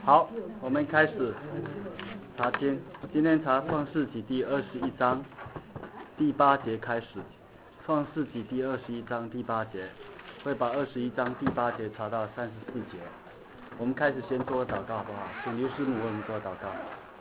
好，我们开始查经。今天查创世纪第21章第8节开始。创世纪第21章第8节，会把21章第8节查到34节。我们开始先做祷告好不好？请刘师母为我们做祷告。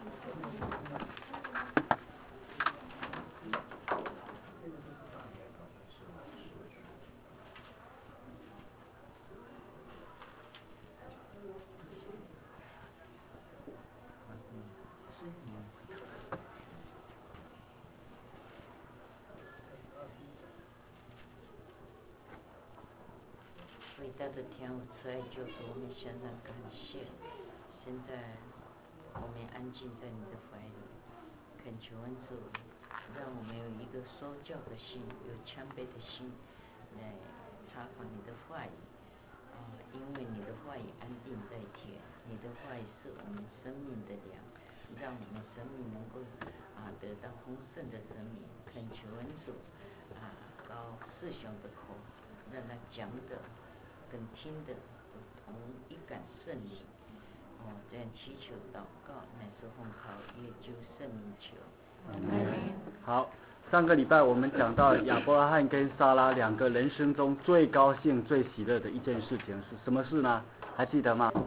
伟大的天父，慈爱救主，我们献上感谢。现在我们安静在你的怀里，恳求恩主，让我们有一个受教的心，有谦卑的心来查访你的话语。因为你的话语安定在天，你的话语是我们生命的粮，让我们生命能够得到丰盛的生命。恳求恩主高师兄的口，让他讲的跟听的同一感圣灵。这样祈求祷告，乃是奉靠耶稣圣名求。 好，上个礼拜我们讲到亚伯拉罕跟撒拉两个人生中最高兴、最喜乐的一件事情是什么事呢？还记得吗？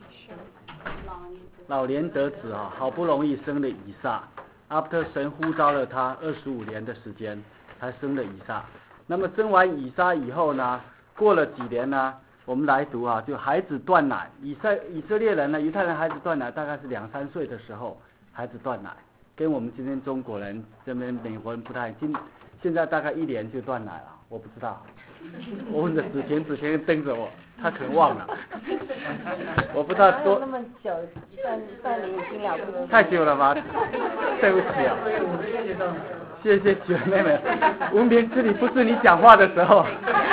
老年得子好不容易生了以撒。after 神呼召了他25年的时间，才生了以撒。那么生完以撒以后呢，过了几年呢？我们来读就孩子断奶，以色列人呢，犹太人孩子断奶大概是2-3岁的时候，孩子断奶，跟我们今天中国人这边美国人不太，现在大概1年就断奶了，我不知道，我问的子田瞪着我，他可能忘了，我不知道多那么久，半年已经了不起， 太久了吧？对不起啊，谢谢雪妹妹，文凭这里不是你讲话的时候。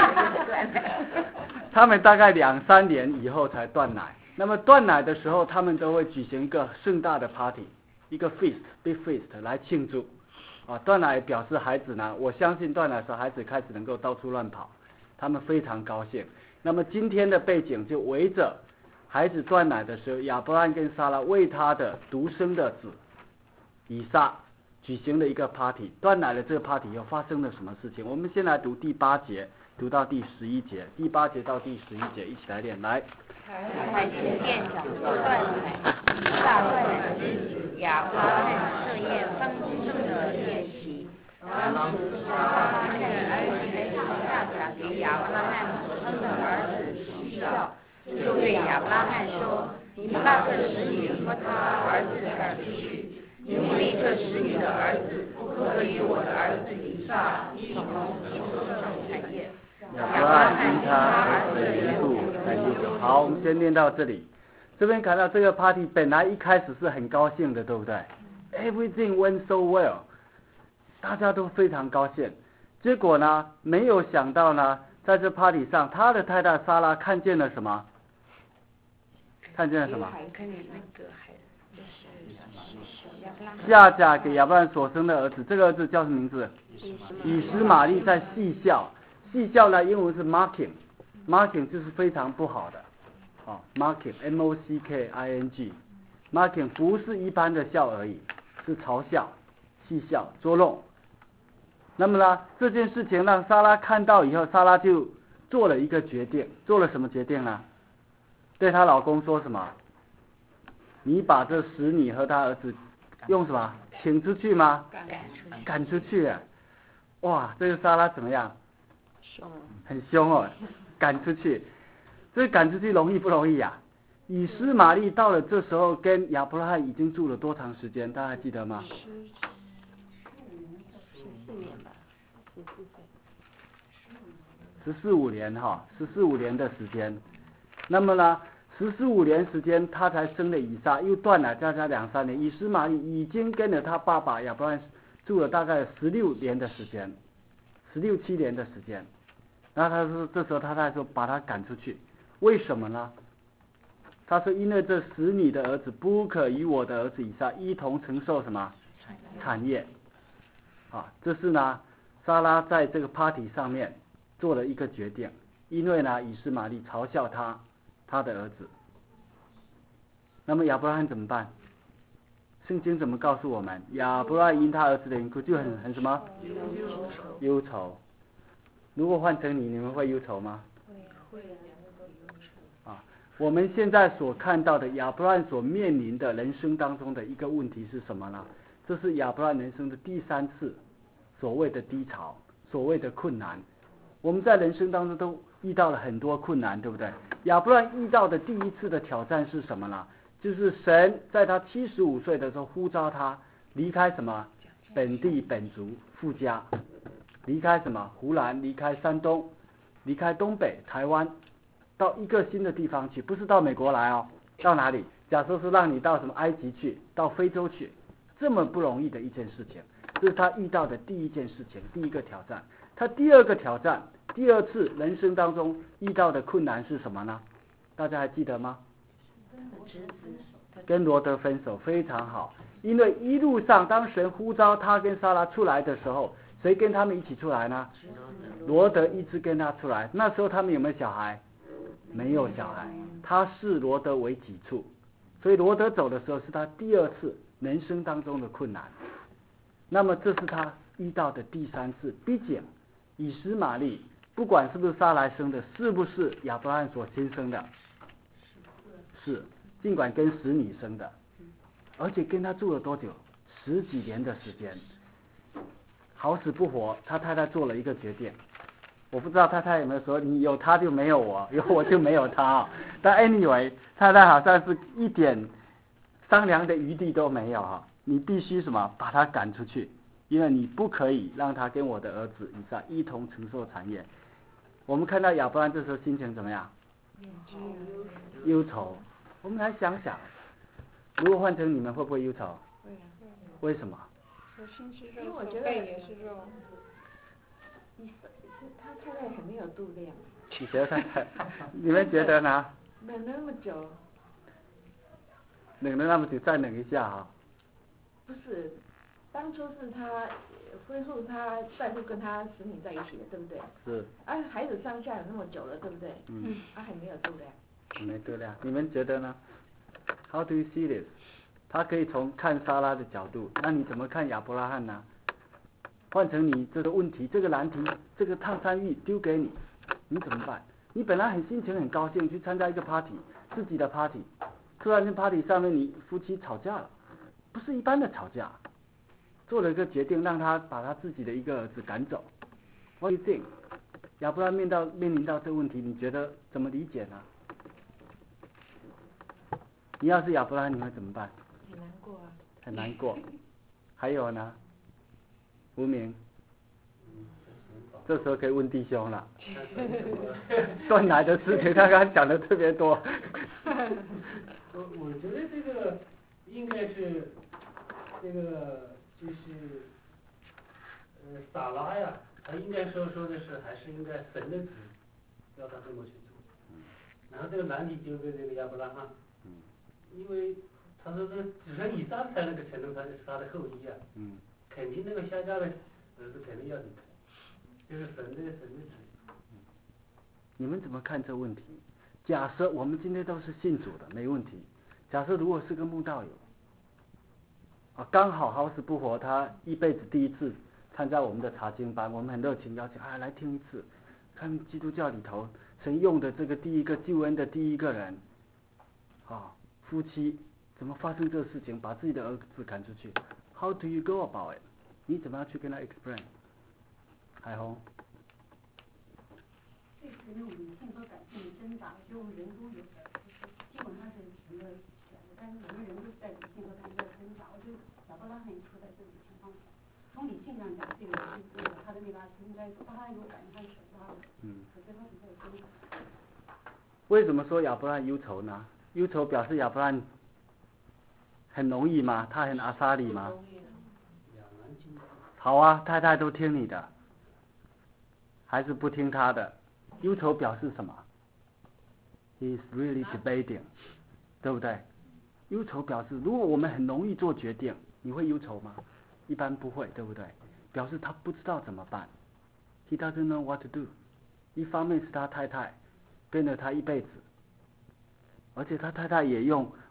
他们大概2-3年以后才断奶，那么断奶的时候，他们都会举行一个盛大的 party， 一个 big feast 来庆祝。断奶表示孩子呢，我相信断奶的时候孩子开始能够到处乱跑，他们非常高兴。那么今天的背景就围着孩子断奶的时候，亚伯拉罕跟撒拉为他的独生的子以撒举行了一个 party。断奶的这个 party 又发生了什么事情？我们先来读第8节。读到第11节，第8节到第11节，一起来念。来， 孩子店长断奶，大断奶之子亚伯拉罕设宴丰盛的宴席。当时撒拉看见儿子夏甲给亚伯拉罕所生的儿子喜笑，就对亚伯拉罕说：“你把这使女和他儿子赶出去，因为这使女的儿子不可与我的儿子以撒一同承受产业。” 亚伯拉罕因他儿子的缘故很忧愁。好，我们先念到这里。这边看到这个 party 本来一开始是很高兴的，对不对 ？Everything went so well， 大家都非常高兴。结果呢，没有想到呢，在这 party 上，他的太太撒拉看见了什么？看见了什么？夏甲给亚伯拉罕所生的儿子，这个儿子叫什么名字？以实玛利在戏笑。戏笑呢，英文是 mocking 就是非常不好的，mocking mocking 不是一般的笑而已，是嘲笑、戏笑、捉弄。那么呢，这件事情让撒拉看到以后，撒拉就做了一个决定，做了什么决定呢？对她老公说什么？你把这使女和她儿子用什么请出去吗？赶出去啊！哇，这个撒拉怎么样？很凶赶出去。这赶出去容易不容易啊？以实玛利到了这时候跟亚伯拉罕已经住了多长时间？大家还记得吗 14年吧 ？14-15年14-15年的时间。那么呢，15年时间他才生了以撒，又断奶加2-3年。以实玛利已经跟着他爸爸亚伯拉罕住了大概16年的时间，16-17年的时间。然后他说，这时候他说把他赶出去，为什么呢？他说因为这使女的儿子不可与我的儿子以撒一同承受什么产业。这是呢撒拉在这个 party 上面做了一个决定，因为呢以实玛利嘲笑他的儿子。 那么亚伯拉罕怎么办？圣经怎么告诉我们？亚伯拉罕因他儿子的缘故就很什么？忧愁。如果换成你们会忧愁吗？ 会。 啊，我们现在所看到的亚伯拉罕所面临的人生当中的一个问题是什么呢？这是亚伯拉罕人生的第3次所谓的低潮，所谓的困难。我们在人生当中都遇到了很多困难，对不对？亚伯拉罕遇到的第一次的挑战是什么呢？就是神在他75岁的时候呼召他离开什么本地本族父家，离开什么湖南，离开山东，离开东北台湾，到一个新的地方去，不是到美国来哦，到哪里？假设是让你到什么埃及去，到非洲去，这么不容易的一件事情，这是他遇到的第一件事情，第一个挑战。他第二个挑战，第2次人生当中遇到的困难是什么呢？大家还记得吗？跟罗德分手，非常好。因为一路上当神呼召他跟撒拉出来的时候，谁跟他们一起出来呢？罗德一直跟他出来。那时候他们有没有小孩？没有小孩。他视罗德为己出，所以罗德走的时候是他第2次人生当中的困难。那么这是他遇到的第3次，毕竟以实玛利不管是不是撒来生的，是不是亚伯拉罕所亲生的？是，尽管跟使女生的，而且跟他住了多久？10几年的时间，好死不活，他太太做了一个决定。我不知道太太有没有说，你有他就没有我，有我就没有他。但 anyway， 太太好像是一点商量的余地都没有哈。你必须什么把他赶出去，因为你不可以让他跟我的儿子以撒一同承受产业。我们看到亚伯拉罕这时候心情怎么样？忧愁。我们来想想，如果换成你们会不会忧愁？ 会啊。 为什么？ 因为我觉得也是肉。他太太很没有度量。 你觉得太太？你们觉得呢？ 冷了那么久。 冷了那么久，再冷一下哈。 不是，当初是他恢复他再度跟他使女在一起的，对不对？ 是。 孩子生下有那么久了，对不对？还没有度量。 没度量，你们觉得呢 ？How do you see this？ 他可以从看撒拉的角度，那你怎么看亚伯拉罕呢？换成你这个问题，这个难题，这个烫山芋丢给你，你怎么办？你本来心情很高兴去参加一个 party， 自己的 party， 突然间 party 上面你夫妻吵架了，不是一般的吵架，做了一个决定，让他把他自己的一个儿子赶走。What do you think？ 亚伯拉罕面临到这个问题，你觉得怎么理解呢？你要是亚伯拉罕，你会怎么办？ 很难过啊。 很难过。还有呢？无名。这时候可以问弟兄了。断奶的事情，他刚刚讲的特别多。 我觉得这个应该是这个就是撒拉呀，他应该说的是还是应该神的旨要他这么去做。然后这个难题就给这个亚伯拉罕。因为他说是只剩以撒才能够承认他是他的后裔啊，肯定那个下嫁的儿子肯定要离开，就是神的旨。 你们怎么看这问题？假设我们今天都是信主的，没问题。假设如果是个慕道友，刚好好死不活，他一辈子第一次参加我们的查经班，我们很热情邀请，来听一次，看基督教里头神用的这个第一个救恩的第一个人，夫妻怎么发生这个事情，把自己的儿子赶出去 ？How do you go about it？ 你怎么样去跟他 explain？ 海红。 这是那种理性和感性的挣扎，就我们人都有，基本上是平的选的，但是我们人都是在理性和感性的挣扎。我觉得亚伯拉罕也处在这种情况下，从理性上讲，这个是他的那把是应该说他有感觉他是守他的，可是他是在挣扎。 为什么说亚伯拉罕忧愁呢？忧愁表示亚伯拉罕很容易吗？他很阿萨里吗？好啊，太太都听你的，还是不听他的？忧愁表示什么 ？He is really debating， 对不对？忧愁表示，如果我们很容易做决定，你会忧愁吗？一般不会，对不对？表示他不知道怎么办。He doesn't know what to do。一方面是他太太跟了他一辈子。而且他太太也用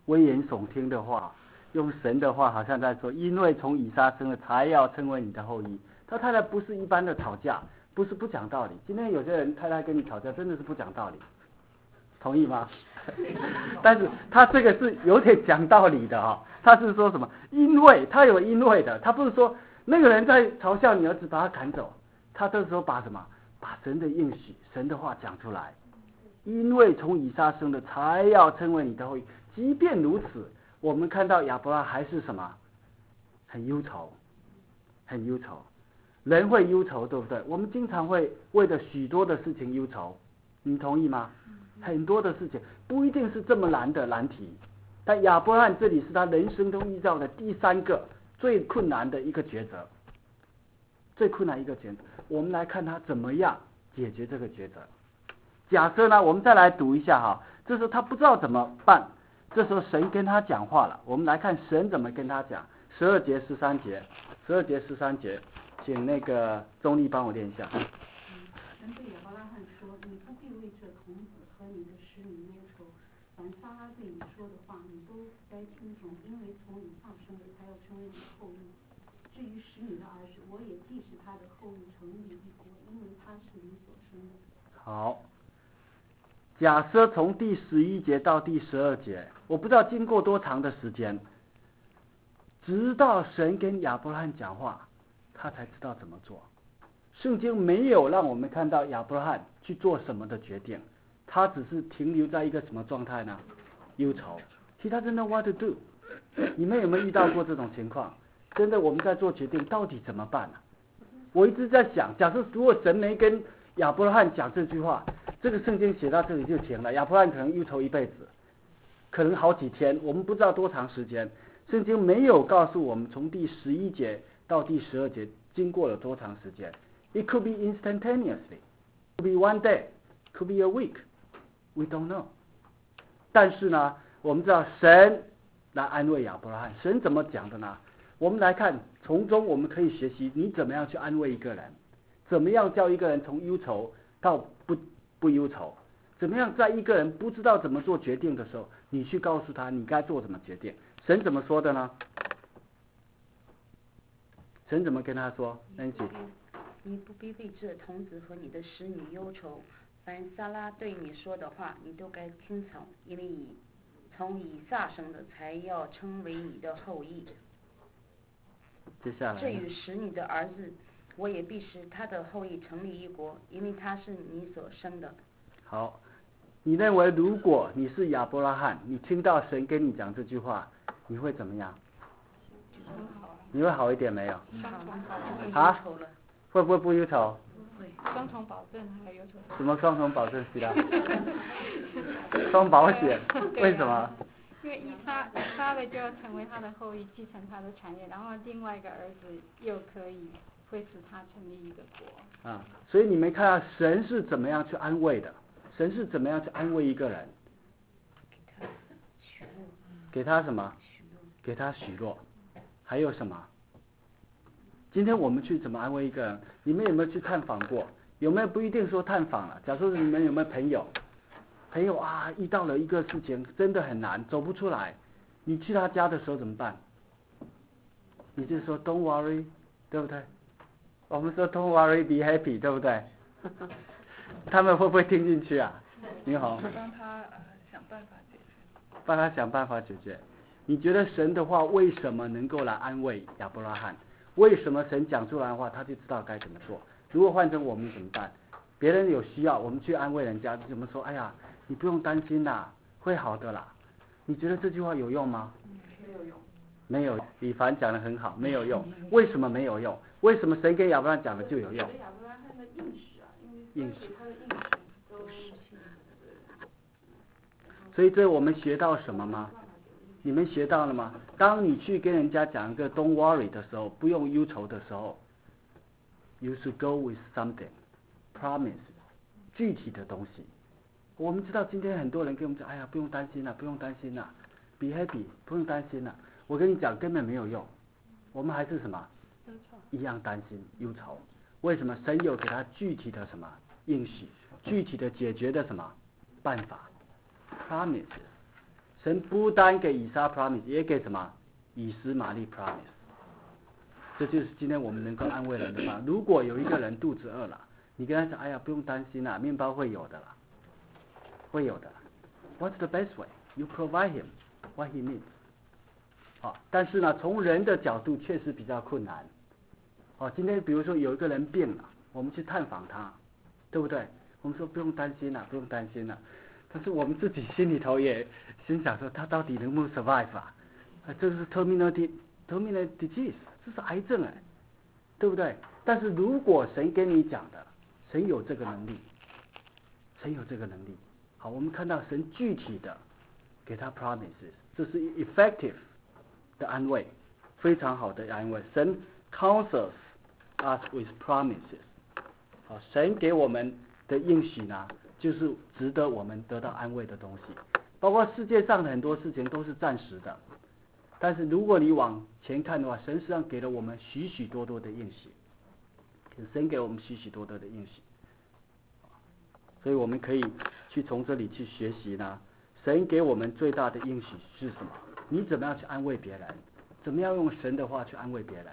危言耸听的话，用神的话好像在说，因为从以撒生的才要成为你的后裔。他太太不是一般的吵架，不是不讲道理。今天有些人太太跟你吵架，真的是不讲道理，同意吗？但是他这个是有点讲道理的哈，他是说什么？因为他有因为的，他不是说那个人在嘲笑你儿子，把他赶走，他这时候把什么？把神的应许、神的话讲出来。因为从以撒生的才要成为你的后裔。即便如此，我们看到亚伯拉还是什么？很忧愁，很忧愁。人会忧愁，对不对？我们经常会为了许多的事情忧愁，你同意吗？很多的事情不一定是这么难的难题，但亚伯拉罕这里是他人生中遇到的第三个最困难的一个抉择，最困难一个抉择。我们来看他怎么样解决这个抉择。假设呢，我们再来读一下哈，这时候他不知道怎么办，这时候神跟他讲话了。我们来看神怎么跟他讲，12节13节，12节13节，请那个钟丽帮我念一下。 神对亚伯拉罕说：“你不必为这童子和你的使女忧愁，凡撒拉对你说的话，你都该听从，因为从以上生的才要成为你的后裔。至于使你的儿子，我也既是他的后裔，成立一国，因为他是你所生的。” 好，假设从第11节到第12节，我不知道经过多长的时间，直到神跟亚伯拉罕讲话，他才知道怎么做。圣经没有让我们看到亚伯拉罕去做什么的决定，他只是停留在一个什么状态呢？忧愁。He doesn't know what to do。你们有没有遇到过这种情况？真的我们在做决定，到底怎么办呢？我一直在想，假设如果神没跟亚伯拉罕讲这句话，这个圣经写到这里就停了，亚伯拉罕可能忧愁一辈子，可能好几天，我们不知道多长时间。圣经没有告诉我们从第11节到第12节经过了多长时间。It could be instantaneously, could be one day, could be a week. We don't know. 但是呢，我们知道神来安慰亚伯拉罕，神怎么讲的呢？我们来看，从中我们可以学习你怎么样去安慰一个人，怎么样叫一个人从忧愁到不忧愁，怎么样在一个人不知道怎么做决定的时候，你去告诉他你该做什么决定。神怎么说的呢？神怎么跟他说？ 你不必为这童子和你的使女忧愁，凡撒拉对你说的话，你都该听从，因为从以撒生的才要成为你的后裔。 接下来， 至于使你的儿子，我也必使他的后裔成立一国，因为他是你所生的。 好，你认为如果你是亚伯拉罕，你听到神跟你讲这句话，你会怎么样？你会好一点没有？啊？会不会不忧愁？ 会，双重保证还有忧愁。 什么双重保证？是的，双保险。为什么？ 因为以撒的就要成为他的后裔，继承他的产业，然后另外一个儿子又可以会使他成立一个国。 啊，所以你们看到神是怎么样去安慰的？神是怎么样去安慰一个人？给他什么？给他许诺。还有什么？今天我们去怎么安慰一个人？你们有没有去探访过？有没有不一定说探访了？假如你们有没有朋友啊，遇到了一个事情真的很难，走不出来，你去他家的时候怎么办？你就说 Don't worry， 对不对？我们说 Don't worry, be happy， 对不对？他们会不会听进去啊？你好。 帮他想办法解决。 帮他想办法解决。你觉得神的话为什么能够来安慰亚伯拉罕？为什么神讲出来的话他就知道该怎么做？如果换成我们怎么办？别人有需要，我们去安慰人家，怎么说？哎呀，你不用担心啦，会好的啦。你觉得这句话有用吗？ 没有用。 没有，李凡讲得很好，没有用。为什么没有用？为什么神跟亚伯拉罕讲的就有用？ 亚伯拉罕的应许啊， 因为他的应许都所以这我们学到什么吗？你们学到了吗？当你去跟人家讲一个 Don't worry 的时候，不用忧愁的时候 ，You should go with something, promise， 具体的东西。我们知道今天很多人跟我们讲，哎呀，不用担心啦，不用担心啦 ，be happy， 不用担心啦。我跟你讲，根本没有用，我们还是什么？一样担心忧愁。为什么？神有给他具体的什么应许，具体的解决的什么办法 ，promises。 神不单给以撒 promise， 也给什么以实玛利 promise。这就是今天我们能够安慰人的方法。如果有一个人肚子饿了，你跟他讲，哎呀，不用担心啦，面包会有的啦，会有的啦。What's the best way? You provide him what he needs。好，但是呢，从人的角度确实比较困难。今天比如说有一个人病了，我们去探访他，对不对？我们说不用担心啦，不用担心啦。但是我们自己心里头也心想说，他到底能不能 survive 啊？这是 terminal disease， 这是癌症对不对？但是如果神跟你讲的，神有这个能力，神有这个能力。好，我们看到神具体的给他 promises， 这是 effective 的安慰，非常好的安慰。神 counsels us with promises。好，神给我们的应许呢，就是值得我们得到安慰的东西。包括世界上的很多事情都是暂时的，但是如果你往前看的话，神实际上给了我们许许多多的应许，神给我们许许多多的应许，所以我们可以去从这里去学习呢。神给我们最大的应许是什么？你怎么样去安慰别人？怎么样用神的话去安慰别人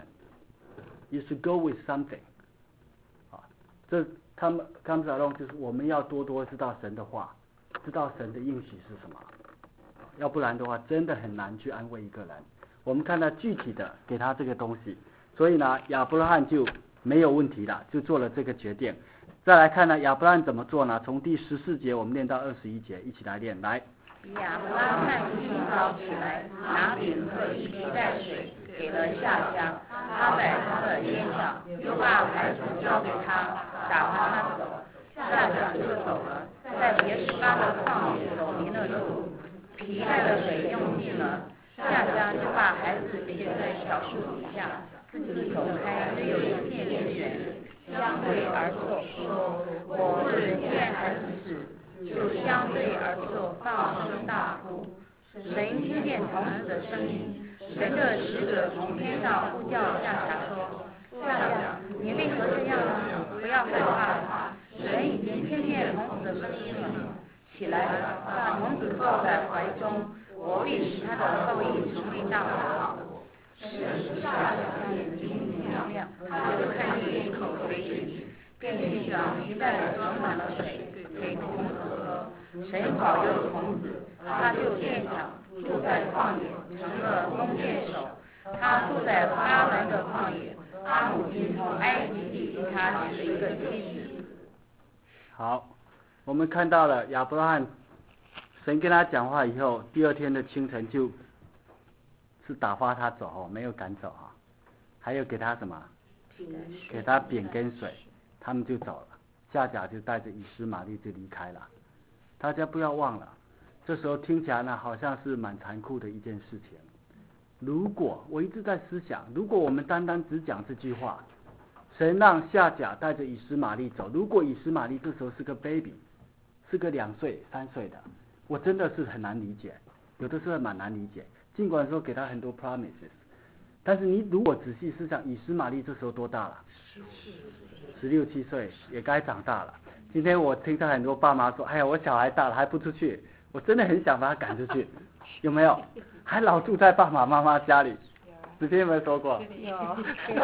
？You should go with something。这他们就是我们要多多知道神的话，知道神的应许是什么，要不然的话真的很难去安慰一个人。我们看到具体的给他这个东西，所以呢亚伯拉罕就没有问题了，就做了这个决定。再来看呢亚伯拉罕怎么做呢？从第14节我们念到21节，一起来念。来， 亚伯拉罕清早起来，拿饼和一皮带水给了夏甲，他在他的肩上，又把孩子交给他，打发他走。夏甲就走了，在别是巴的旷野走迷了路，皮带的水用尽了，夏甲就把孩子撇在小树底下，自己走开，只有一片田园，相对而坐，说：我是见孩子死，就相对而坐，放声大哭。神听见童子的声音，神的使者从天上呼叫夏甲说：夏甲，你为何这样呢？不要害怕，神已经听见童子的声音了。起来，把童子抱在怀中，我必使他的后裔成为大国。使夏甲眼睛明亮，他就看见一口水井，便去将皮带装满了水给童子喝。神保佑童子，他就渐长，住在旷野，成了弓箭手。他住在巴兰的旷野，他母亲从埃及地给他娶了一个妻子。 好，我们看到了亚伯拉罕，神跟他讲话以后，第二天的清晨就是打发他走没有赶走还有给他什么？给他饼跟水，他们就走了。夏甲就带着以实玛利就离开了。大家不要忘了，这时候听起来呢，好像是蛮残酷的一件事情。如果我一直在思想，如果我们单单只讲这句话，神让夏甲带着以实玛利走，如果以实玛利这时候是个 baby， 是个2岁3岁的，我真的是很难理解，有的时候蛮难理解。尽管说给他很多 promises， 但是你如果仔细思想，以实玛利这时候多大了？16、17岁，也该长大了。今天我听到很多爸妈说，哎呀，我小孩大了还不出去，我真的很想把他赶出去，有没有？还老住在爸爸妈妈家里，子天有没有说过？ 有。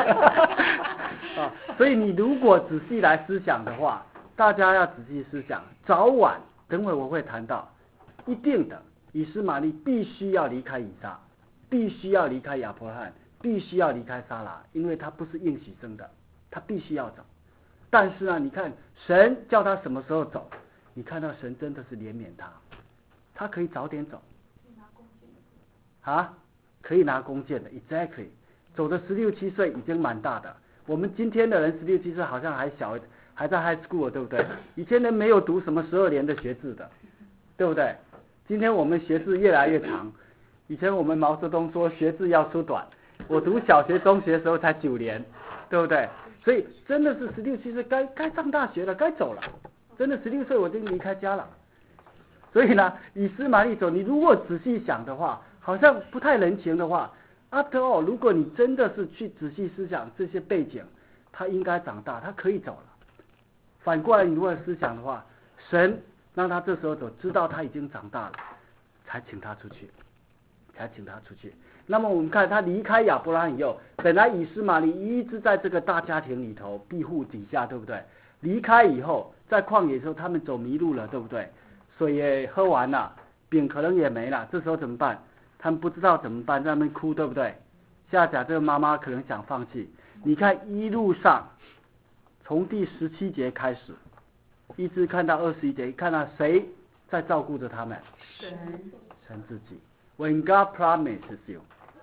所以你如果仔细来思想的话，大家要仔细思想，早晚等会我会谈到，一定的，以实玛利必须要离开以撒，必须要离开亚伯拉罕，必须要离开撒拉，因为他不是应许生的，他必须要走。但是呢，你看神叫他什么时候走？你看到神真的是怜悯他，他可以早点走。可以拿弓箭的 ，exactly， 走的16、17岁已经蛮大的。我们今天的人16、17岁好像还小，还在 high school， 对不对？以前人没有读什么12年的学制的，对不对？今天我们学制越来越长，以前我们毛泽东说学制要缩短，我读小学、中学的时候才9年，对不对？所以真的是16、17岁该上大学了，该走了。真的16岁我就离开家了。所以呢，以实玛利走，你如果仔细想的话，好像不太人情的话 ，after all， 如果你真的是去仔细思想这些背景，他应该长大，他可以走了。反过来，你如果思想的话，神让他这时候走，知道他已经长大了， 才请他出去。那么我们看他离开亚伯拉罕以后，本来以斯玛利一直在这个大家庭里头庇护底下，对不对？离开以后，在旷野的时候他们走迷路了，对不对？水也喝完了，饼可能也没了，这时候怎么办？他们不知道怎么办，在那边哭，对不对？夏甲这个妈妈可能想放弃。你看一路上，从第17节开始，一直看到21节，看到谁在照顾着他们？神自己。When God promises you,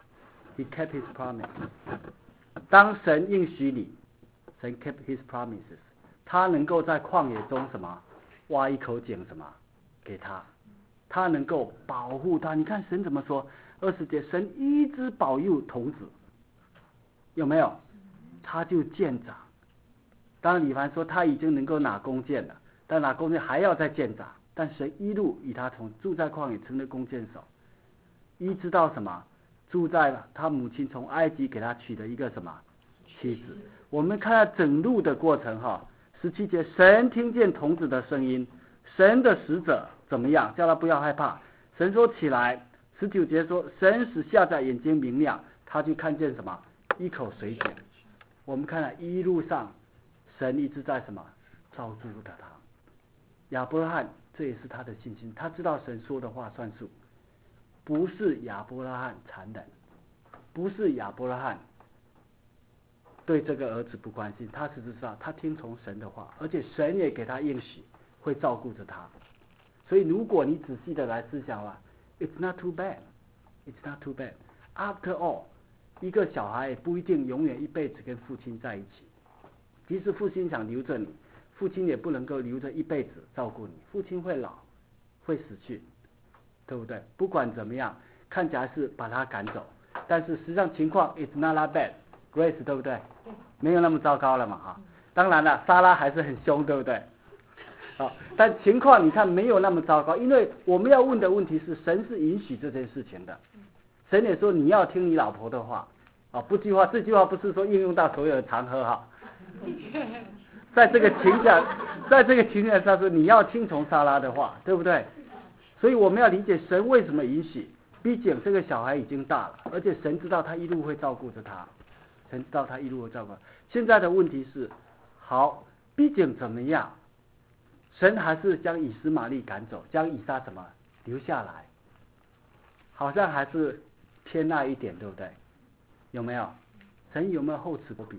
He kept His promise. 当神应许你，神 kept His promises， 他能够在旷野中什么挖一口井什么给他，他能够保护他。你看神怎么说？20节，神一直保佑童子，有没有？他就见长。当然李凡说他已经能够拿弓箭了，但拿弓箭还要再见长。但神一路以他从住在旷野成了弓箭手，一直到什么？住在他母亲从埃及给他娶的一个什么妻子。我们看到整路的过程哈。17节，神听见童子的声音，神的使者怎么样？叫他不要害怕。神说起来。19节说，神使夏甲眼睛明亮，他就看见什么？一口水井。我们看到一路上，神一直在什么？照顾着他。亚伯拉罕这也是他的信心，他知道神说的话算数，不是亚伯拉罕残忍，不是亚伯拉罕对这个儿子不关心，他只知道他听从神的话，而且神也给他应许会照顾着他。所以如果你仔细的来思想吧，It's not too bad. It's not too bad. After all, 一个小孩也不一定永远一辈子跟父亲在一起。即使父亲想留着你，父亲也不能够留着一辈子照顾你。父亲会老，会死去，对不对？不管怎么样，看起来是把他赶走，但是实际上情况 It's not that bad. Grace 对不对？没有那么糟糕了嘛哈。当然了，莎拉还是很凶，对不对？但情况你看没有那么糟糕，因为我们要问的问题是，神是允许这件事情的。神也说你要听你老婆的话，这句话不是说应用到所有的场合哈。在这个情感上说，你要听从莎拉的话，对不对？所以我们要理解神为什么允许。毕竟这个小孩已经大了，而且神知道他一路会照顾着他，神知道他一路会照顾他。现在的问题是，好，毕竟怎么样？神还是将以斯玛利赶走，将以撒什么留下来，好像还是偏爱一点，对不对？有没有？神有没有厚此薄彼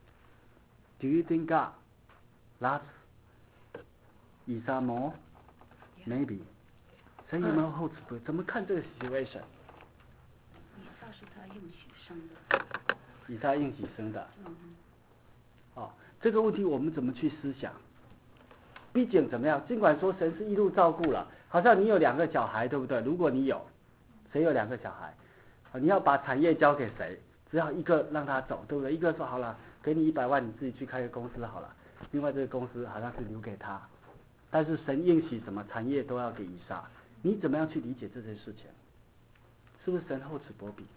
？Do you think God loves 以撒 more? Maybe. 神有没有厚此薄彼？怎么看这个 situation？ 以撒是他应许生的。 以撒应许生的。这个问题我们怎么去思想？毕竟怎么样？尽管说神是一路照顾了，好像你有2个小孩，对不对？如果你有，谁有2个小孩？你要把产业交给谁？只要一个让他走，对不对？一个说好了，给你100万，你自己去开个公司好了。另外这个公司好像是留给他，但是神应许什么产业都要给以撒。你怎么样去理解这件事情？是不是神厚此薄彼？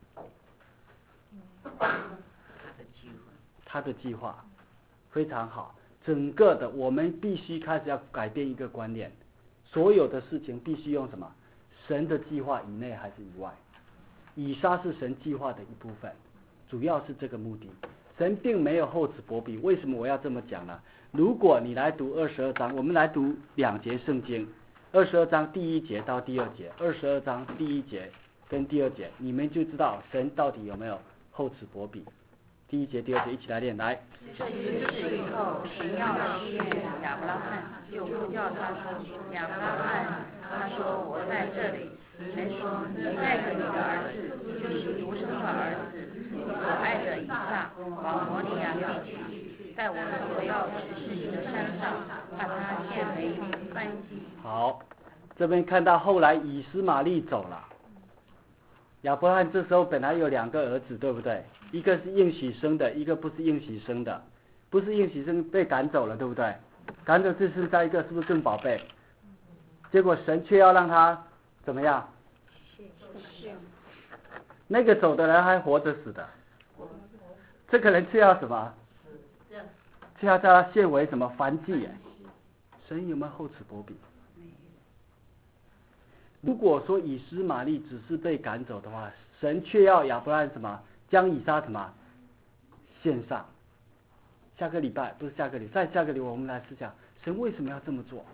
他的计划非常好。整个的我们必须开始要改变一个观念，所有的事情必须用什么？神的计划以内还是以外？以撒是神计划的一部分，主要是这个目的。神并没有厚此薄彼。为什么我要这么讲呢？如果你来读22章，我们来读2节圣经，22章第1节到第2节，22章第1节跟第2节，你们就知道神到底有没有厚此薄彼。第1节、第2节一起来念，来。 这些事以后，神要试验亚伯拉罕，就呼叫他说：“亚伯拉罕。”他说：“我在这里。”神说：“你带着你的儿子，就是独生的儿子，你所爱的以撒，往摩利亚地去，在我所要指示你的山上，把他献为灵翻祭。” 好，这边看到后来以斯玛利走了，亚伯拉罕这时候本来有2个儿子，对不对？一个是应许生的，一个不是应许生的。不是应许生被赶走了，对不对？赶走这是在一个，是不是更宝贝？结果神却要让他怎么样？那个走的人还活着死的，这个人却要什么？却要叫他献为什么燔祭？神有没有厚此薄彼？ 如果说以实玛利只是被赶走的话，神却要亚伯拉罕什么将以撒什么献上。下个礼拜不是下个礼拜，再下个礼拜我们来思想神为什么要这么做。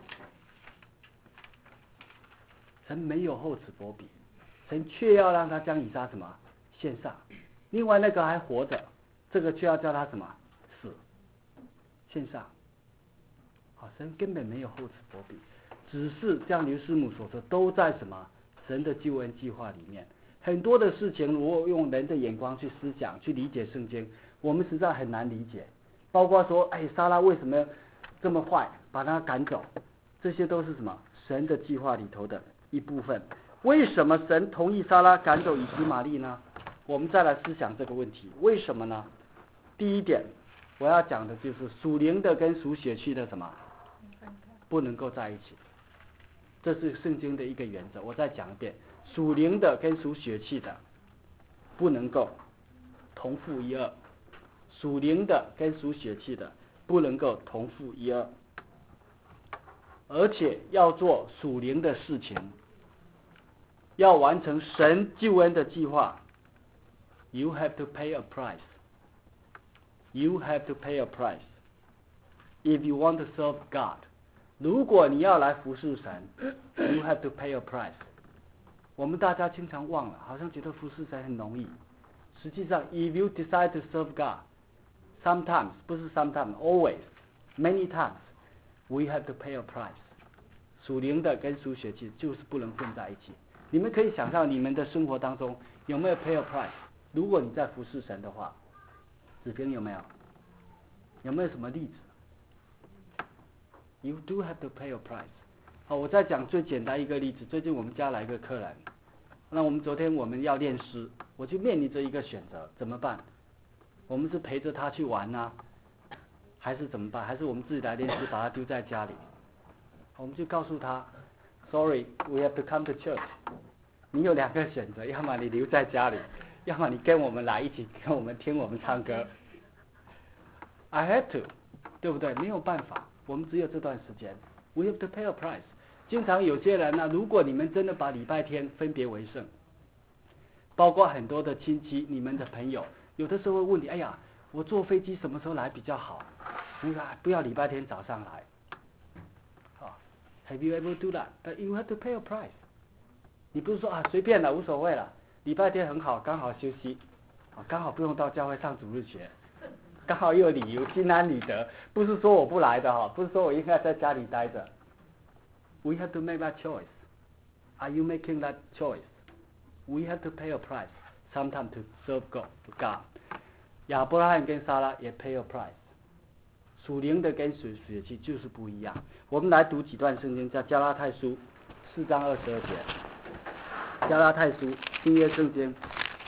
神没有厚此薄彼，神却要让他将以撒什么献上。另外那个还活着，这个却要叫他什么死献上。好，神根本没有厚此薄彼，只是像刘师母所说，都在什么神的救恩计划里面。很多的事情，如果用人的眼光去思想、去理解圣经，我们实在很难理解。包括说，撒拉为什么这么坏，把他赶走，这些都是什么神的计划里头的一部分。为什么神同意撒拉赶走以实玛利呢？我们再来思想这个问题，为什么呢？第一点，我要讲的就是属灵的跟属血气的什么不能够在一起，这是圣经的一个原则。我再讲一遍，属灵的跟属血气的不能够同父一轭，属灵的跟属血气的不能够同父一轭，而且要做属灵的事情，要完成神救恩的计划。You have to pay a price. You have to pay a price. If you want to serve God. 如果你要来服侍神 You have to pay a price. 我们大家经常忘了，好像觉得服侍神很容易。实际上 if you decide to serve God, sometimes, 不是 sometimes, always, many times, we have to pay a price. 属灵的跟属血气就是不能混在一起。你们可以想象你们的生活当中有没有 pay a price？ 如果你在服侍神的话，子平有没有？有没有什么例子 ？You do have to pay a price. 好，我再讲最简单一个例子。最近我们家来一个客人，那昨天我们要练诗，我就面临着一个选择，怎么办？我们是陪着他去玩呢，还是怎么办？还是我们自己来练诗，把他丢在家里？我们就告诉他 ，Sorry, we have to come to church. 你有两个选择，要么你留在家里，要么你跟我们来一起跟我们听我们唱歌。I had to， 对不对？没有办法，我们只有这段时间。We have to pay a price。经常有些人呢，如果你们真的把礼拜天分别为圣，包括很多的亲戚、你们的朋友，有的时候会问你，哎呀，我坐飞机什么时候来比较好？你说不要礼拜天早上来。Have you ever do that? But you have to pay a price. 你不是说随便了，无所谓了，礼拜天很好，刚好休息，刚好不用到教会上主日学，刚好又有理由，心安理得。不是说我不来的不是说我应该在家里待着。We have to make that choice. Are you making that choice? We have to pay a price, sometimes to serve God. 亚伯拉罕跟撒拉也 pay a price. 属灵的跟属血气就是不一样。我们来读几段圣经，叫加拉太书4章22节。加拉太书新约圣经。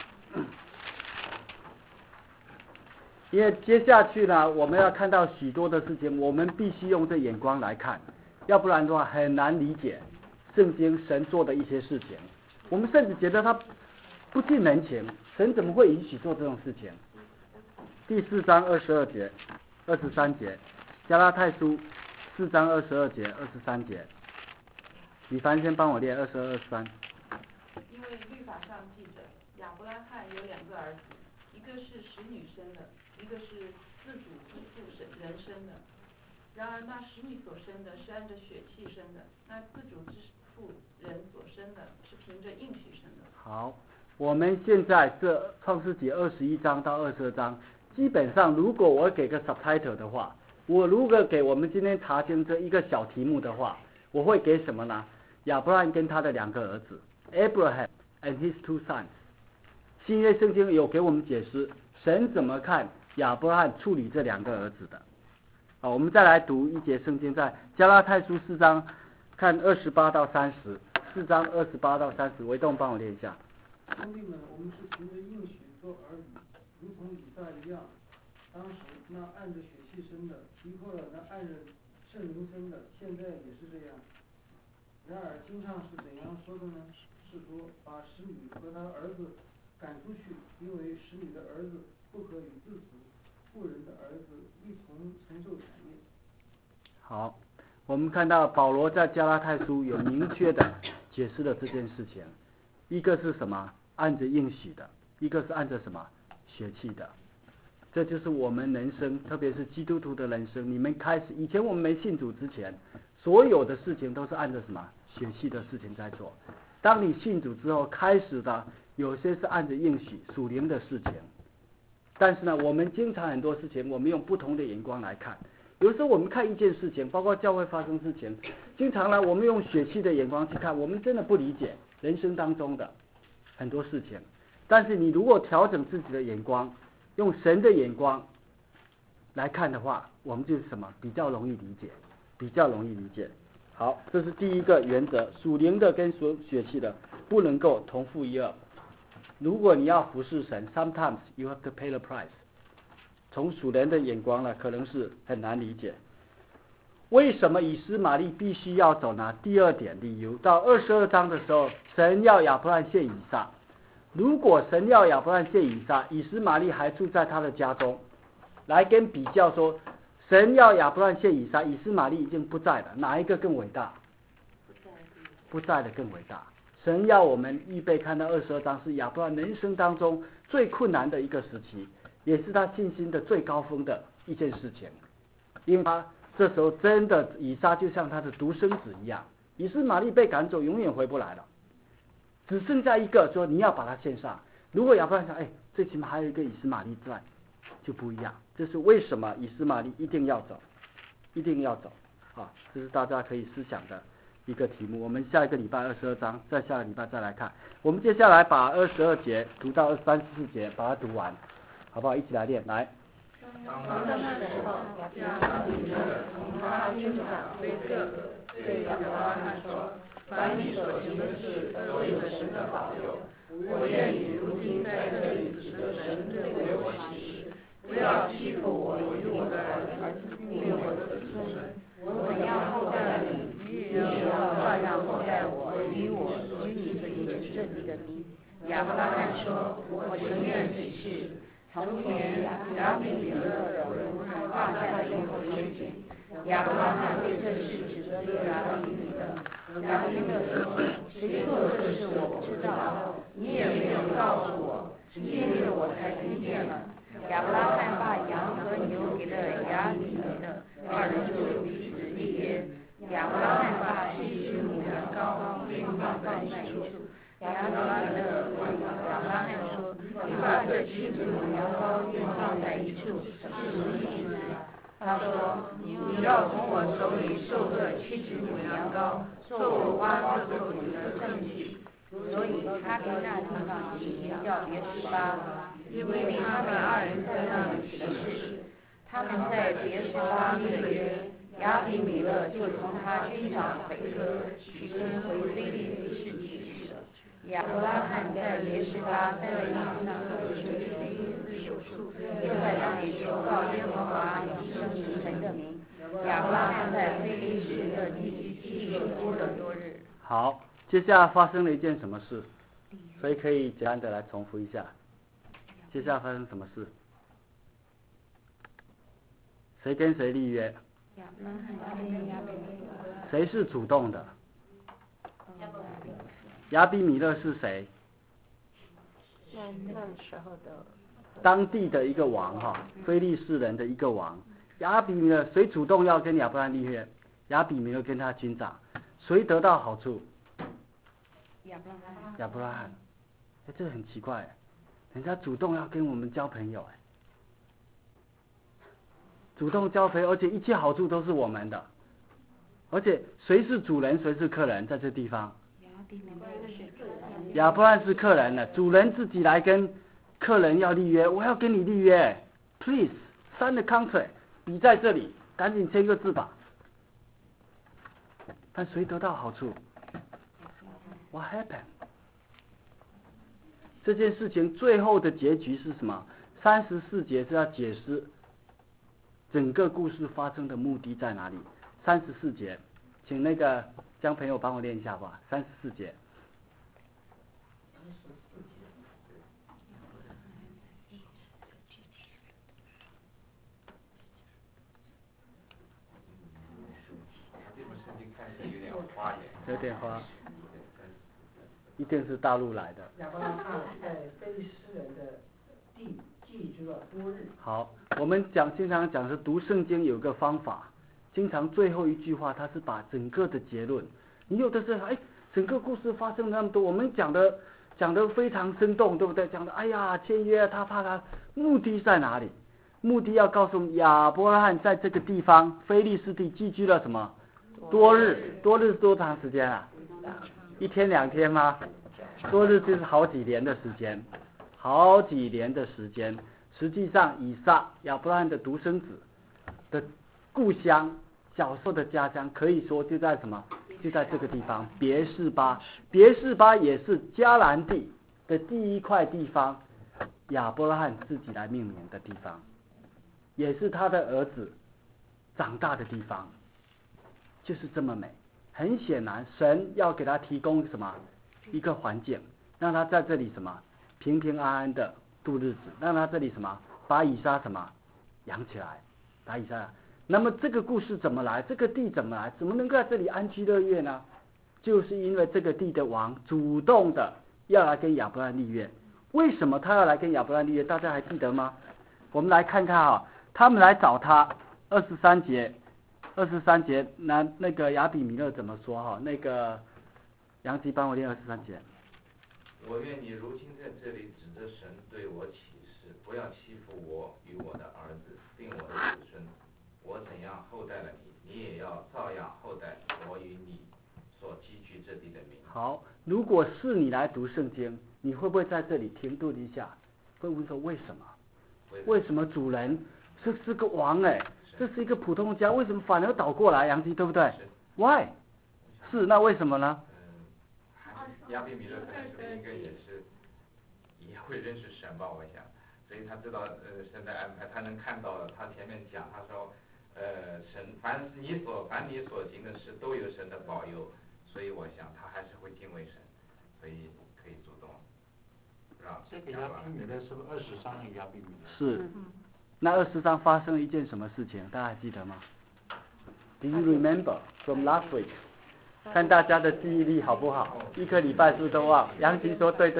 因为接下去呢，我们要看到许多的事情，我们必须用这眼光来看，要不然的话很难理解圣经神做的一些事情。我们甚至觉得他不近人情，神怎么会允许做这种事情？第4章22节。23节，加拉太书4章22节、23节。李凡先帮我念22、23。 因为律法上记着，亚伯拉罕有两个儿子，一个是使女生的，一个是自主之父人生的。然而那使女所生的是按着血气生的，那自主之父人所生的是凭着应许生的。 好，我们现在这创世纪21章到22章。基本上，如果我给个 subtitle 的话，我如果给我们今天查经这一个小题目的话，我会给什么呢？亚伯拉罕跟他的两个儿子 ，Abraham and his 2 sons。新约圣经有给我们解释，神怎么看亚伯拉罕处理这两个儿子的。好，我们再来读一节圣经，在加拉太书4章，看28到30，4章28到30，维栋帮我念一下。 兄弟们，我们是凭着应许做儿女。如同以撒一样，当时那按着血气生的逼迫了那按着圣灵生的，现在也是这样。然而经上是怎样说的呢？是说把使女和她儿子赶出去，因为使女的儿子不可与自死妇人的儿子一同承受产业。好， 我们看到保罗在加拉太书有明确的解释了这件事情。一个是什么？按着应许的，一个是按着什么？血气的。这就是我们人生，特别是基督徒的人生。你们开始以前我们没信主之前，所有的事情都是按着什么？血气的事情在做。当你信主之后，开始的有些是按着应许属灵的事情。但是呢，我们经常很多事情，我们用不同的眼光来看。有时候我们看一件事情，包括教会发生事情，经常呢，我们用血气的眼光去看，我们真的不理解人生当中的很多事情。但是你如果调整自己的眼光，用神的眼光来看的话，我们就是什么？比较容易理解，比较容易理解。好，这是第一个原则，属灵的跟属血气的不能够同负一二。如果你要服侍神 ，sometimes you have to pay the price。从属人的眼光呢，可能是很难理解。为什么以斯玛利必须要走呢？第二点理由，到22章的时候，神要亚伯兰献以撒。如果神要亚伯兰献以撒，以斯玛利还住在他的家中，来跟比较说，神要亚伯兰献以撒，以斯玛利已经不在了，哪一个更伟大？不在的更伟大。神要我们预备看到22章是亚伯兰人生当中最困难的一个时期，也是他信心的最高峰的一件事情，因为他这时候真的以撒就像他的独生子一样，以斯玛利被赶走，永远回不来了，只剩下一个说你要把他献上。如果亚伯兰想，最起码还有一个以斯玛利在，就不一样。这是为什么以斯玛利一定要走，一定要走啊！这是大家可以思想的一个题目。我们下一个礼拜22章，再下个礼拜再来看。我们接下来把22节读到23、24节，把它读完，好不好？一起来练，来。 当那时候，亚伯米勒从他军长推特对亚伯拉罕说：“凡你所行的事，都有神的保佑。我愿你如今在这里指着神对我起誓，不要欺负我与我的儿子，并我的子孙。我要厚待你，你也要照样厚待我与你所应许这里的民。”亚伯拉罕说：“我情愿起誓。”从前亚比米勒有人画下了一口天井，亚伯拉罕对这事指责亚比米勒。亚比米勒说：“谁做这事我不知道，你也没有告诉我，接着我才听见了。”亚伯拉罕把羊和牛给了亚比米勒，二人就彼此立约。亚伯拉罕把70亩羊羔另放在一处。亚比米勒问亚伯拉罕说：“你把这70亩羊羔另放在一处是什么意思？”他说：“你要从我手里收这70亩羊羔，做我挖这口井的证据。”所以他给那地方起名叫别是巴，因为他们二人在那里起了誓。他们在别是巴立了约。亚比米勒就从他军长腓特起身回非利士地去了。亚伯拉罕在别是巴在那地上立了一棵手树，又在那里求告耶和华以色列神的名。亚伯拉罕在非利士的地上住了多日。 好，接下来发生了一件什么事？所以可以简单的来重复一下。接下来发生什么事？谁跟谁立约？谁是主动的？亚比米勒是谁？ 那时候的当地的一个王哈，非利士人的一个王。亚比米勒谁主动要跟亚伯兰立约？亚比米勒跟他军长，谁得到好处？亚伯拉罕。这个很奇怪，人家主动要跟我们交朋友，主动交朋友，而且一切好处都是我们的，而且谁是主人，谁是客人，在这地方。亚伯兰是客人了，主人自己来跟客人要立约，我要跟你立约 ，please sign the contract， 笔在这里，赶紧签个字吧。但谁得到好处 ？What happened？ 这件事情最后的结局是什么？34节是要解释整个故事发生的目的在哪里。34节，请那个江朋友帮我念一下吧。34节。有点花。 一定是大陆来的。 亚伯拉罕在非利士人的地寄居了多日。 好，我们经常讲是读圣经有个方法，经常最后一句话它是把整个的结论，你有的时候整个故事发生那么多，我们讲的非常生动，对不对？讲的签约他怕他，目的在哪里？目的要告诉亚伯拉罕在这个地方非利士地寄居了什么多日？多日是多长时间啊？1天2天吗？多日就是好几年的时间，好几年的时间。实际上以撒亚伯拉罕的独生子的故乡，小时候的家乡，可以说就在什么？就在这个地方别是巴。别是巴也是迦南地的第一块地方，亚伯拉罕自己来命名的地方，也是他的儿子长大的地方，就是这么美。很显然神要给他提供什么一个环境，让他在这里什么平平安安的度日子，让他这里什么把以撒什么养起来，把以撒。那么这个故事怎么来？这个地怎么来？怎么能够在这里安居乐业呢？就是因为这个地的王主动的要来跟亚伯拉罕立约。为什么他要来跟亚伯拉罕立约？大家还记得吗？我们来看看他们来找他，23节，那个亚比米勒怎么说那个杨吉帮我念23节。 我愿你如今在这里指着神对我起誓，不要欺负我与我的儿子，并我的子孙。我怎样厚待了你，你也要照样厚待我与你所寄居这地的民。 好，如果是你来读圣经，你会不会在这里停顿一下，会问说为什么？为什么主人是个王这是一个普通家，为什么反而倒过来杨基，对不对 ？Why？ 是那为什么呢？ 亚比米勒可能是应该也会认识神吧，我想，所以他知道神的安排，他能看到他前面讲，他说神凡你所行的事都有神的保佑，所以我想他还是会敬畏神，所以可以主动让这个亚比米勒是不是20章的亚比米勒？ 是。那20章发生了一件什么事情？大家还记得吗 ？Do you remember from last week？ 看大家的记忆力好不好？一个礼拜是不是都忘？杨琪说对。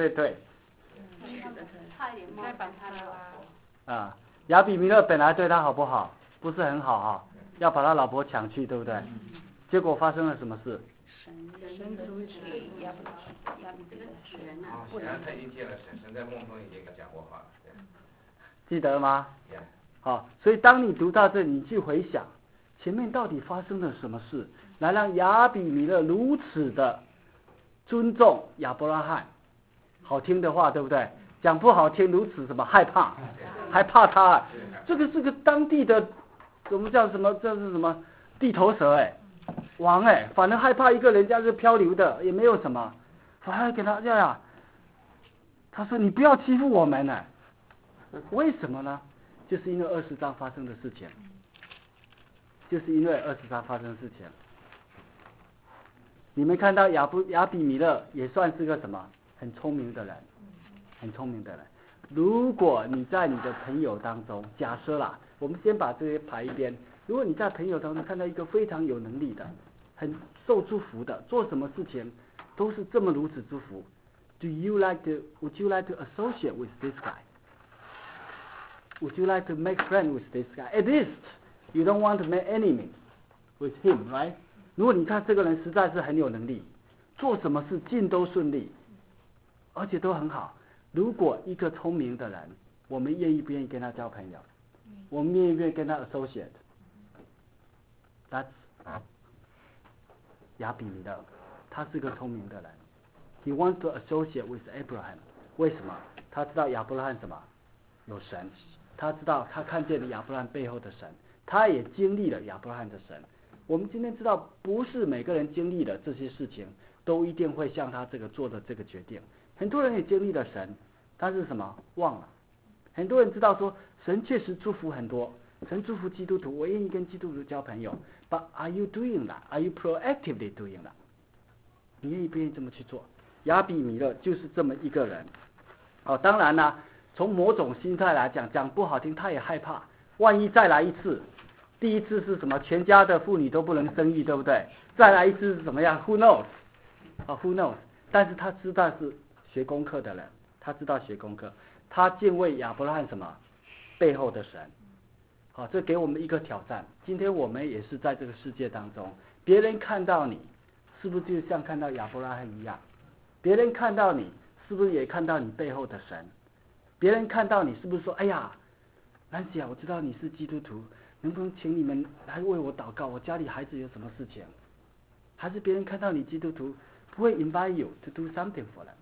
差一点冒犯他的老婆。 亚比米勒本来对他好不好？不是很好要把他老婆抢去，对不对？结果发生了什么事？ 神阻止亚比米勒死人啊！ 显然他已经见了神在梦中已经跟他讲过话了。 记得吗？好，所以当你读到这，你去回想前面到底发生了什么事，来让亚比米勒如此的尊重亚伯拉罕。好听的话，对不对？讲不好听，如此什么害怕，还怕他。这个是个当地的，我们叫什么？这是什么地头蛇王反而害怕一个人家是漂流的，也没有什么，反而给他这样。他说你不要欺负我们为什么呢？就是因为20章发生的事情，你们看到亚比米勒也算是个什么很聪明的人。如果你在你的朋友当中，假设啦，我们先把这些排一边。如果你在朋友当中看到一个非常有能力的、很受祝福的，做什么事情都是这么如此祝福 would you like to associate with this guy? Would you like to make friends with this guy? At least you don't want to make enemies with him, right? 如果你看这个人实在是很有能力，做什么事尽都顺利，而且都很好。如果一个聪明的人，我们愿意不愿意跟他交朋友？我们愿意不愿意跟他 associate？ That's 亚比米勒，他是个聪明的人。He wants to associate with Abraham。为什么？他知道亚伯拉罕什么？有神。他知道他看见了亚伯拉罕背后的神，他也经历了亚伯拉罕的神。我们今天知道，不是每个人经历了这些事情，都一定会像他这个做的这个决定。很多人也经历了神，但是什么忘了？很多人知道说神确实祝福很多，神祝福基督徒，我愿意跟基督徒交朋友。But are you doing that? Are you proactively doing that? 你愿意不愿意这么去做？亚比米勒就是这么一个人。当然啦，从某种心态来讲，讲不好听，他也害怕，万一再来一次，第一次是什么？全家的妇女都不能生育，对不对？再来一次是怎么样 ？Who knows？Who knows？ 但是他知道是学功课的人，他知道学功课，他敬畏亚伯拉罕什么背后的神。好，这给我们一个挑战。今天我们也是在这个世界当中，别人看到你，是不是就像看到亚伯拉罕一样？别人看到你，是不是也看到你背后的神？别人看到你，是不是说，哎呀，兰姐啊，我知道你是基督徒，能不能请你们来为我祷告？我家里孩子有什么事情？还是别人看到你基督徒，不会 invite you to do something for them?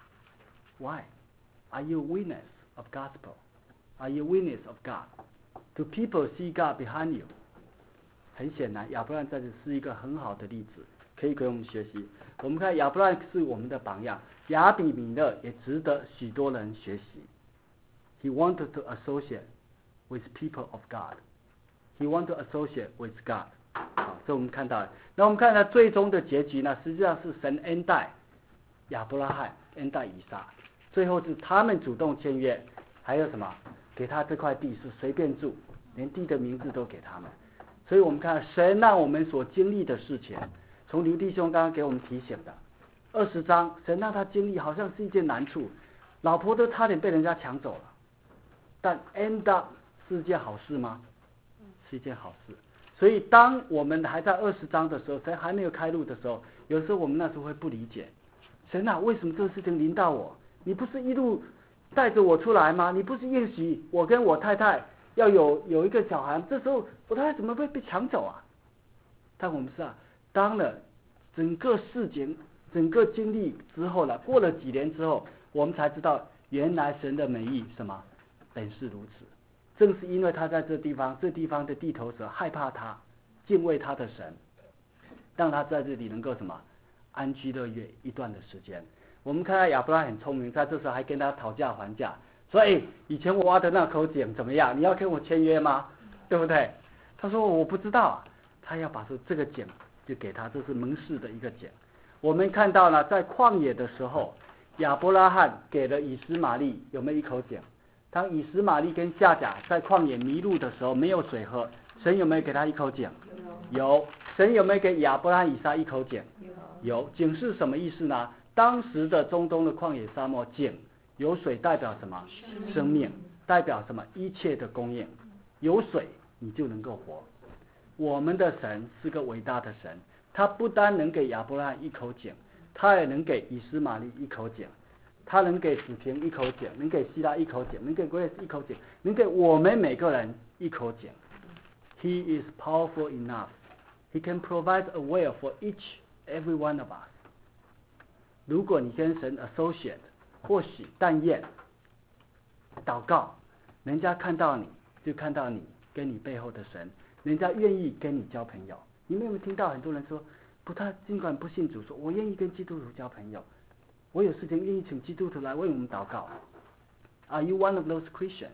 Why? Are you a witness of gospel? Are you a witness of God? Do people see God behind you? 很显然，亚伯拉罕在这是一个很好的例子，可以给我们学习。我们看亚伯拉罕是我们的榜样，亚比米勒也值得许多人学习。He wanted to associate with people of God. He wanted to associate with God. 好，这我们看到。那我们看到最终的结局呢，实际上是神恩待亚伯拉罕，恩待以撒，最后是他们主动签约，还有什么？给他这块地是随便住，连地的名字都给他们。所以我们看神让我们所经历的事情，从刘弟兄刚刚给我们提醒的20章，神让他经历好像是一件难处，老婆都差点被人家抢走了，但 end up 是一件好事吗？是一件好事。所以当我们还在20章的时候，神还没有开路的时候，有时候我们那时候会不理解，神啊，为什么这个事情临到我？你不是一路带着我出来吗？你不是应许我跟我太太要有一个小孩，这时候我太太怎么会被抢走啊？但我们是当了整个事情、整个经历之后了，过了几年之后，我们才知道原来神的美意什么，本是如此。正是因为他在这地方的地头蛇害怕他，敬畏他的神，让他在这里能够什么安居乐业一段的时间。我们看到亚伯拉罕很聪明，在这时候还跟他讨价还价，说：“哎，以前我挖的那口井怎么样？你要跟我签约吗？对不对？”他说：“我不知道啊。”他要把这个井就给他，这是盟誓的一个井。我们看到了，在旷野的时候，亚伯拉罕给了以实玛利有没有一口井？当以实玛利跟夏甲在旷野迷路的时候，没有水喝，神有没有给他一口井？有。神有没有给亚伯拉罕、以撒一口井？有。井是什么意思呢？当时的中东的旷野沙漠，井有水代表什么？生命，代表什么？一切的供应。有水你就能够活。我们的神是个伟大的神，他不单能给亚伯拉罕一口井，他也能给以实玛利一口井，他能给子平一口井，能给希拉一口井，能给Grace一口井，能给我们每个人一口井。He is powerful enough. He can provide a well for every one of us. 如果你跟神 associate， 或许但愿祷告，人家看到你就看到你跟你背后的神，人家愿意跟你交朋友。你们有没有听到很多人说，尽管不信主，说我愿意跟基督徒交朋友，我有事情愿意请基督徒来为我们祷告。Are you one of those Christians?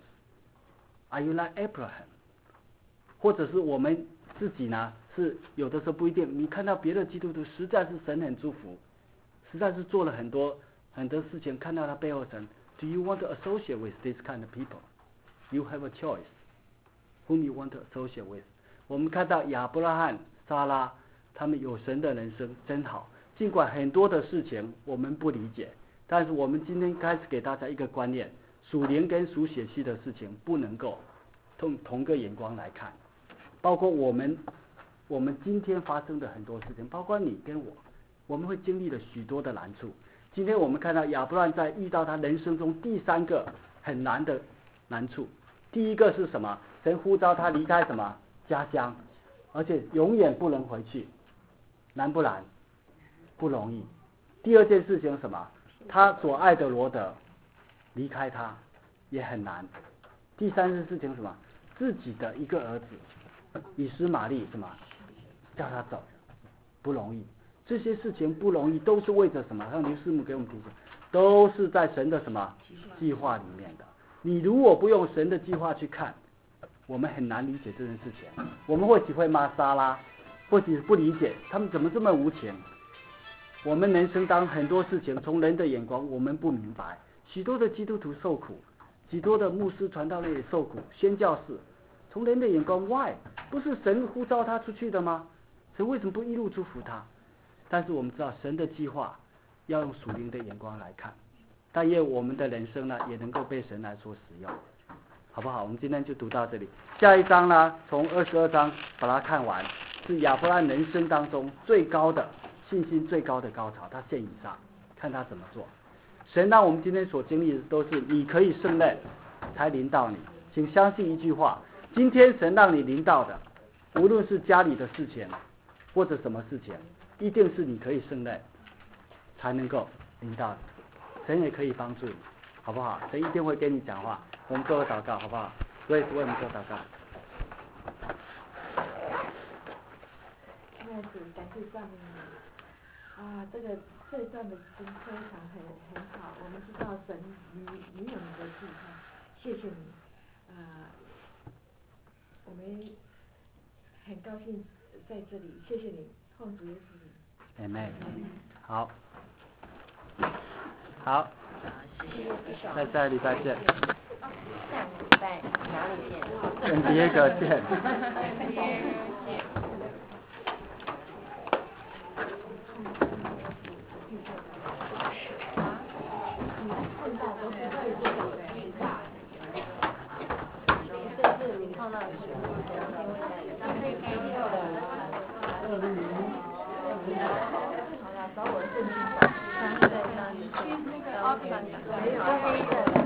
Are you like Abraham? 或者是我们自己呢？是有的时候不一定，你看到别的基督徒实在是神很祝福，实在是做了很多事情，看到他背后神。Do you want to associate with this kind of people? You have a choice. Whom you want to associate with? 我们看到亚伯拉罕、撒拉，他们有神的人生真好。尽管很多的事情我们不理解，但是我们今天开始给大家一个观念：属灵跟属血气的事情不能够同个眼光来看。包括我们今天发生的很多事情，包括你跟我们会经历了许多的难处。今天我们看到亚伯拉罕在遇到他人生中第3个很难的难处。第一个是什么？神呼召他离开什么家乡，而且永远不能回去，难不难？不容易。第二件事情是什么？他所爱的罗德离开他也很难。第三件事情是什么？自己的一个儿子以实玛利什么叫他走，不容易。这些事情不容易，都是为着什么？像刘师母给我们提醒，都是在神的什么计划里面的。你如果不用神的计划去看，我们很难理解这件事情。我们或许会骂撒拉，或许不理解他们怎么这么无情。我们人生当很多事情从人的眼光我们不明白，许多的基督徒受苦，许多的牧师传道人也受苦，宣教士从人的眼光 why 不是神呼召他出去的吗？神为什么不一路祝福他？但是我们知道神的计划要用属灵的眼光来看，但愿我们的人生呢，也能够被神来所使用，好不好？我们今天就读到这里，下一章呢，从22章把它看完，是亚伯拉罕人生当中最高的信心最高的高潮，他现以撒，看他怎么做。神让我们今天所经历的都是你可以胜任才临到你，请相信一句话，今天神让你临到的，无论是家里的事情或者什么事情，一定是你可以胜任才能够临到你，神也可以帮助你，好不好？神一定会跟你讲话。我们做个祷告好不好？我也是为我们做祷告。 亲爱的主，感谢赞美你啊！这一段的经非常很好，我们知道神你有你的计划，谢谢你我们很高兴在这里，谢谢你，奉主耶稣名。 Amen。好，好，下礼拜见。 下个礼拜哪里见？ 圣地亚哥见。 找我认识。